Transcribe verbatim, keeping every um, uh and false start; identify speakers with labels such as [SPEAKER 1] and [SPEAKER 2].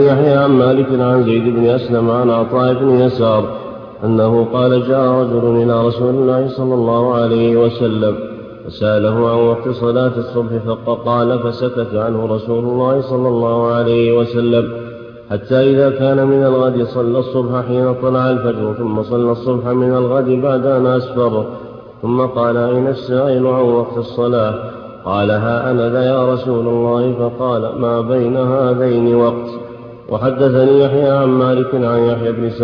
[SPEAKER 1] يحيى عن مالك عن زيد بن أسلم عن عطاء بن يسار أنه قال جاء رجل إلى رسول الله صلى الله عليه وسلم فسأله عن وقت صلاة الصبح فقال فسكت عنه رسول الله صلى الله عليه وسلم حتى إذا كان من الغد صلى الصبح حين طلع الفجر ثم صلى الصبح من الغد بعد أن أسفر ثم قال أين السائل عن وقت الصلاة؟ قال ها أنا ذا يا رسول الله. فقال ما بين هذين وقت. وحدثني يحيى عن مالك عن يحيى بن